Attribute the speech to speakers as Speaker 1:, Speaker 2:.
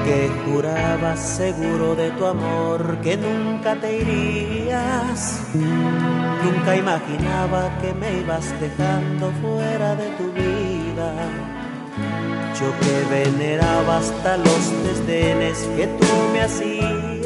Speaker 1: que jurabas seguro de tu amor que nunca te irías. Nunca imaginaba que me ibas dejando fuera de tu vida. Yo que veneraba hasta los desdenes que tú me hacías.